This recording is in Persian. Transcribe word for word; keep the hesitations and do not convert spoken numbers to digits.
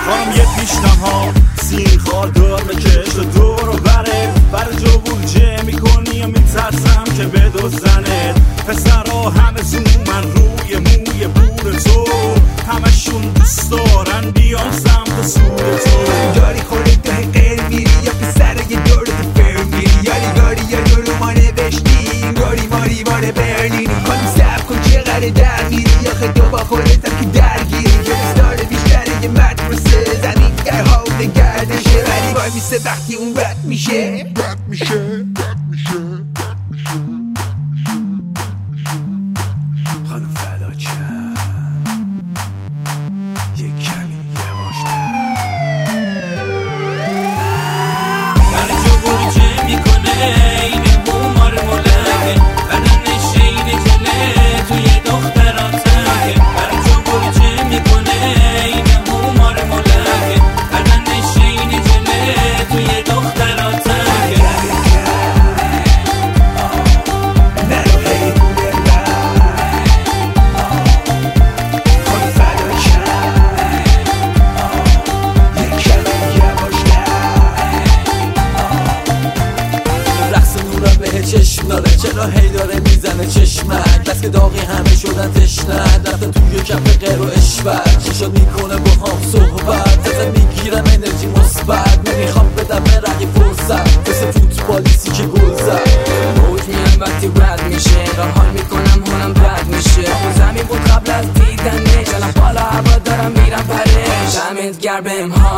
خانم یه پیشنهاد سیر خوار دار بکش و دور و بره برای جو بولجه میکنی یا میترسم که بدزدنت پسرها همه زومن روی موی بور تو همشون دوست دارن بیان سمت سوی تو داری خودت ته غیر میری یا پسر یه دور تو فر میری یا نگاری یا دورو ما نوشتی گاری ماری باره برلینی خانم سب کن چه قره در میری یا خدو با خودت هم که درگیری جلس داره بیشتره یه مدرسه زمین در حال گردشه ولی وای میسه وقتی اون رد میشه رد میشه رد میشه خانم فلاچم یک کمی یواشتر برای جو بولجه میکنه این هومار ملکه بدنش این جله توی دختراتکه برای جو بولجه میکنه این هومار ملکه بدنش این جله توی دختراتکه چشم داره چرا هی داره میزنه چشمک دست که داغی همه شدن تشنه رفتن توی کف غیر و اشبت چشا میکنه با هم صحبت ازم میگیرم انرژی مثبت نمیخوام بدم برقی فرصت مثل فوتبالیستی که گل زد موج میان وقتی رد میشه راه حال میکنم حالم بد میشه زمین بود قبل از دیدنش الان بالا هوا دارم میرم پرش دمت گرم بهم حال